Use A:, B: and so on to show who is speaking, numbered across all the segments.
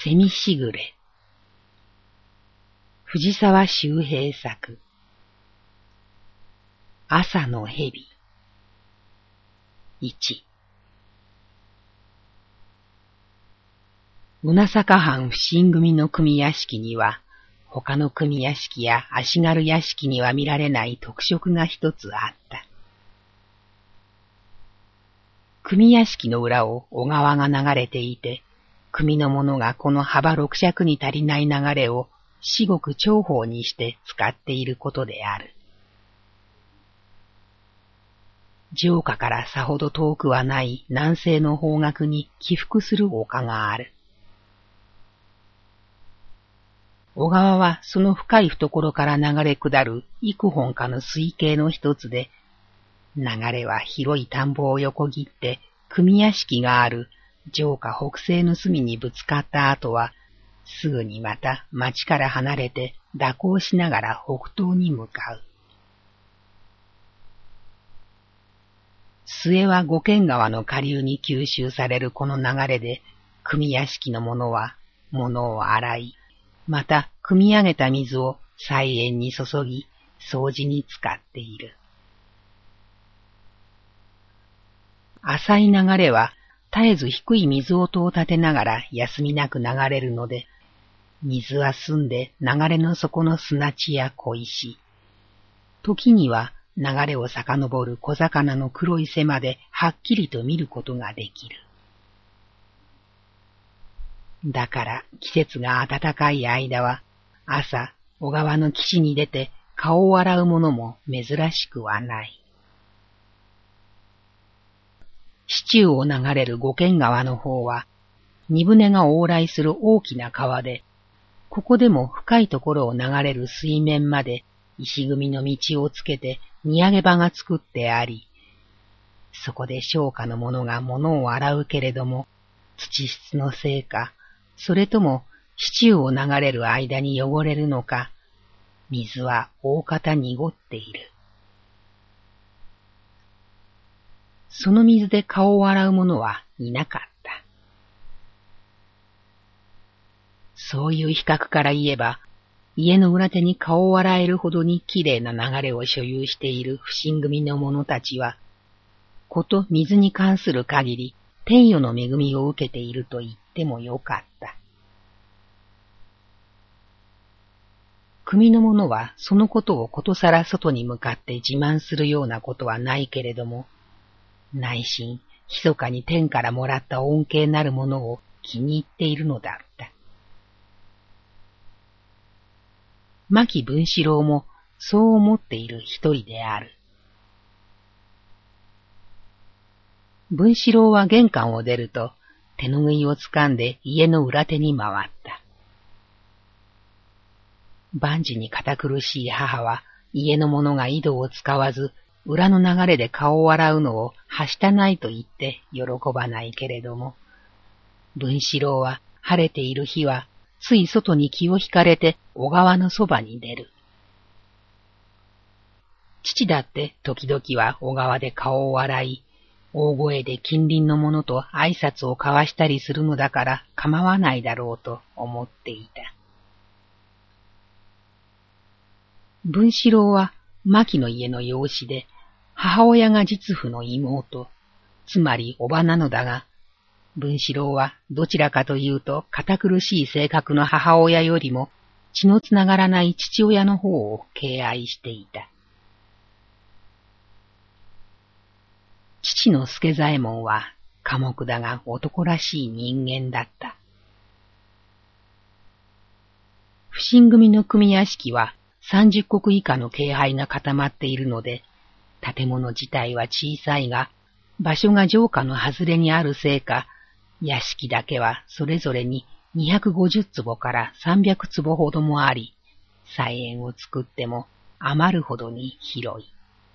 A: 蝉しぐれ。藤沢周平作。朝の蛇。1。うなさか藩普請組の組屋敷には、他の組屋敷や足軽屋敷には見られない特色が一つあった。組屋敷の裏を小川が流れていて、組の者がこの幅6尺に足りない流れを至極重宝にして使っていることである。城下からさほど遠くはない南西の方角に起伏する丘がある。小川はその深い懐から流れ下る幾本かの水系の一つで、流れは広い田んぼを横切って組屋敷がある城下北西の隅にぶつかった後は、すぐにまた町から離れて蛇行しながら北東に向かう。末は五軒川の下流に吸収されるこの流れで、組屋敷の者は物を洗い、また汲み上げた水を菜園に注ぎ、掃除に使っている。浅い流れは絶えず低い水音を立てながら休みなく流れるので、水は澄んで流れの底の砂地や小石、時には流れを遡る小魚の黒い背まではっきりと見ることができる。だから季節が暖かい間は、朝小川の岸に出て顔を洗うものも珍しくはない。市中を流れる五軒川の方は、荷船が往来する大きな川で、ここでも深いところを流れる水面まで石組みの道をつけて荷上げ場が作ってあり、そこで商家の者が物を洗うけれども、土質のせいか、それとも市中を流れる間に汚れるのか、水は大方濁っている。その水で顔を洗う者はいなかった。そういう比較から言えば、家の裏手に顔を洗えるほどにきれいな流れを所有している普請組の者たちは、こと水に関する限り天与の恵みを受けていると言ってもよかった。組の者はそのことをことさら外に向かって自慢するようなことはないけれども、内心、密かに天からもらった恩恵なるものを気に入っているのだった。牧文四郎もそう思っている一人である。文四郎は玄関を出ると、手ぬぐいをつかんで家の裏手に回った。万事に堅苦しい母は、家の者が井戸を使わず、裏の流れで顔を洗うのをはしたないと言って喜ばないけれども、文四郎は晴れている日はつい外に気を引かれて小川のそばに出る。父だって時々は小川で顔を洗い、大声で近隣の者と挨拶を交わしたりするのだから構わないだろうと思っていた。文四郎は牧の家の養子で、母親が実父の妹、つまり叔母なのだが、文四郎はどちらかというと堅苦しい性格の母親よりも血のつながらない父親の方を敬愛していた。父の助左衛門は寡黙だが男らしい人間だった。普請組の組屋敷は30石以下の敬拝が固まっているので、建物自体は小さいが、場所が城下の外れにあるせいか、屋敷だけはそれぞれに250坪から300坪ほどもあり、菜園を作っても余るほどに広い。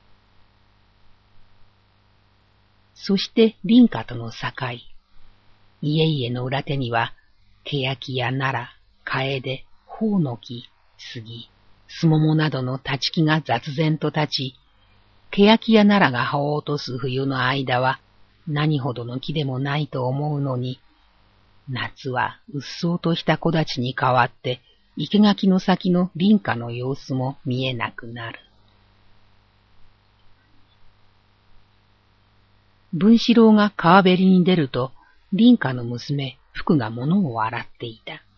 A: そして林家との境、家々の裏手には、欅や奈良、楓、ホウノキ、杉、スモモなどの立ち木が雑然と立ち、欅や奈良が葉を落とす冬の間は何ほどの木でもないと思うのに、 夏はうっそうとした木立に変わって、生垣の先の林家の様子も見えなくなる。文四郎が川べりに出ると、林家の娘、福が物を洗っていた。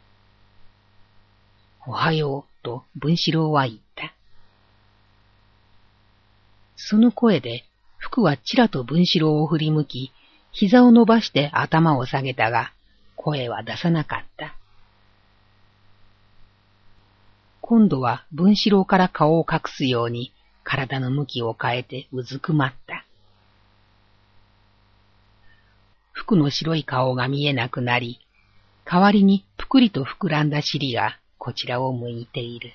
A: おはよう、と文四郎は言った。その声で、福はちらと文四郎を振り向き、膝を伸ばして頭を下げたが、声は出さなかった。今度は文四郎から顔を隠すように、体の向きを変えてうずくまった。福の白い顔が見えなくなり、代わりにぷくりと膨らんだ尻がこちらを向いている。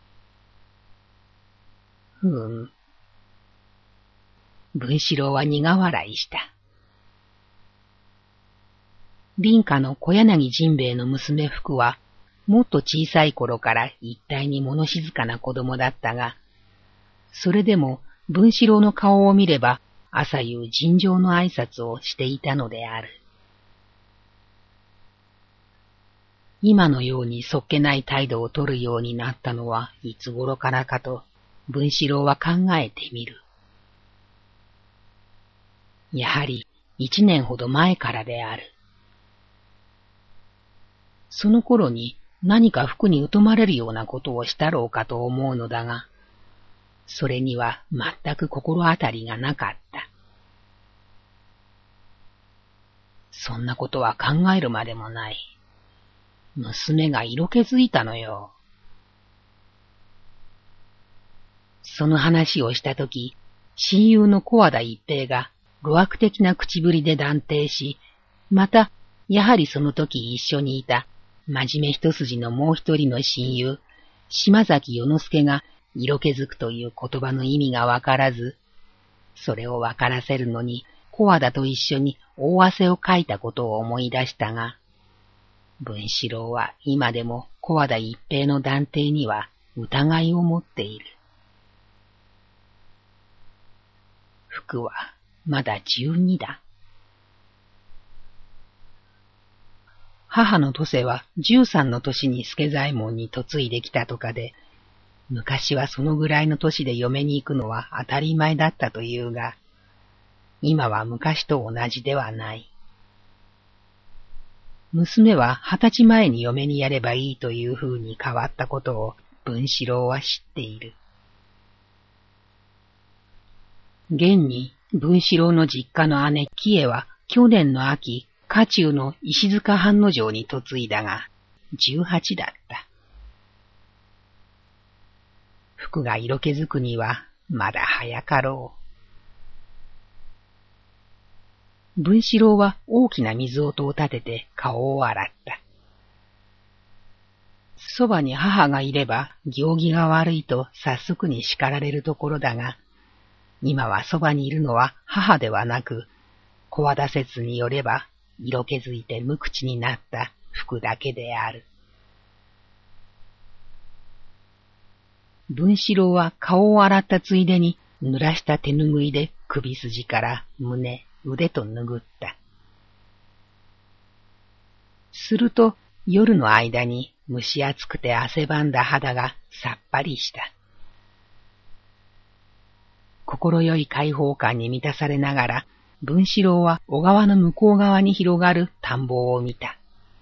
A: 文四郎は苦笑いした。林家の小柳甚兵衛の娘福は、もっと小さい頃から一体に物静かな子供だったが、それでも文四郎の顔を見れば、朝夕尋常の挨拶をしていたのである。今のようにそっけない態度を取るようになったのはいつ頃からかと、文四郎は考えてみる。やはり1年ほど前からである。その頃に何か服に疎まれるようなことをしたろうかと思うのだが、それには全く心当たりがなかった。そんなことは考えるまでもない。娘が色気づいたのよ。その話をしたとき、親友の小和田一平が路悪的な口ぶりで断定し、また、やはりその時一緒にいた真面目一筋のもう一人の親友、島崎与之助が色気づくという言葉の意味がわからず、それをわからせるのに小和田と一緒に大汗をかいたことを思い出したが、文四郎は今でも小和田一平の断定には疑いを持っている。福はまだ12だ。母の土瀬は13の年に助左衛門に嫁いできたとかで、昔はそのぐらいの年で嫁に行くのは当たり前だったというが、今は昔と同じではない。娘は20歳前に嫁にやればいいという風に変わったことを文四郎は知っている。現に文四郎の実家の姉喜江は去年の秋、家中の石塚藩之丞に嫁いだが、18だった。福が色気づくにはまだ早かろう。文四郎は大きな水音を立てて顔を洗った。そばに母がいれば行儀が悪いと早速に叱られるところだが、今はそばにいるのは母ではなく、小和田説によれば色気づいて無口になった福だけである。文四郎は顔を洗ったついでに濡らした手ぬぐいで首筋から胸、腕と拭った。すると夜の間に蒸し暑くて汗ばんだ肌がさっぱりした。心よい解放感に満たされながら、文四郎は小川の向こう側に広がる田んぼを見た。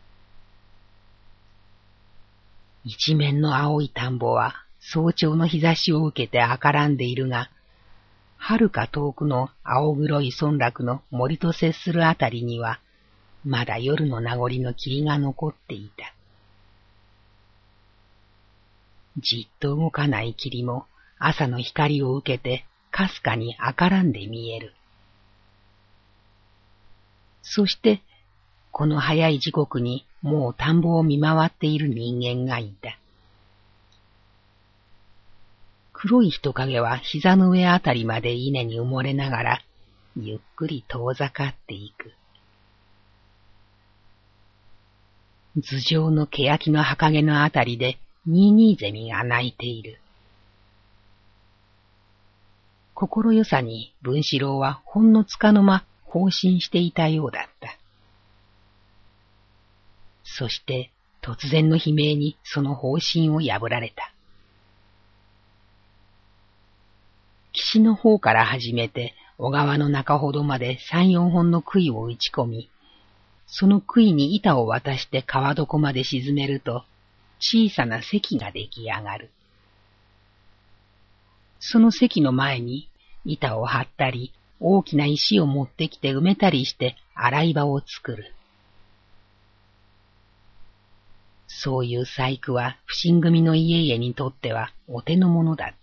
A: 一面の青い田んぼは早朝の日差しを受けて赤らんでいるが、遥か遠くの青黒い村落の森と接するあたりには、まだ夜の名残の霧が残っていた。じっと動かない霧も朝の光を受けてかすかに赤らんで見える。そして、この早い時刻にもう田んぼを見回っている人間がいた。黒い人影は膝の上あたりまで稲に埋もれながら、ゆっくり遠ざかっていく。頭上の欅の葉陰のあたりで、ニーニーゼミが鳴いている。心よさに文四郎はほんのつかの間放心していたようだった。 そして突然の悲鳴にその方針を破られた。岸の方から始めて小川の中ほどまで3、4本の杭を打ち込み、その杭に板を渡して川床まで沈めると、小さな堰が出来上がる。その堰の前に板を張ったり、大きな石を持ってきて埋めたりして洗い場を作る。そういう細工は普請組の家々にとってはお手の物だった。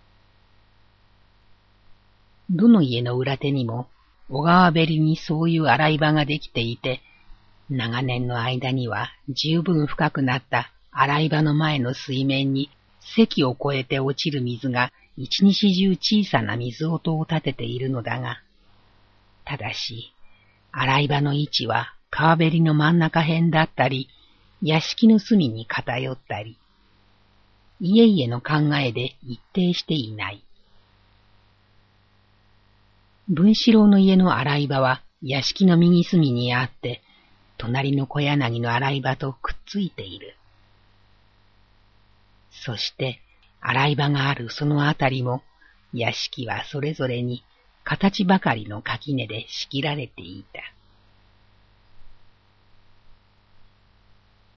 A: どの家の裏手にも小川べりにそういう洗い場ができていて、長年の間には十分深くなった洗い場の前の水面に堰を越えて落ちる水が一日中小さな水音を立てているのだが、ただし、洗い場の位置は川べりの真ん中辺だったり、屋敷の隅に偏ったり、家々の考えで一定していない。文四郎の家の洗い場は屋敷の右隅にあって、隣の小柳の洗い場とくっついている。そして、洗い場があるそのあたりも、屋敷はそれぞれに形ばかりの垣根で仕切られていた。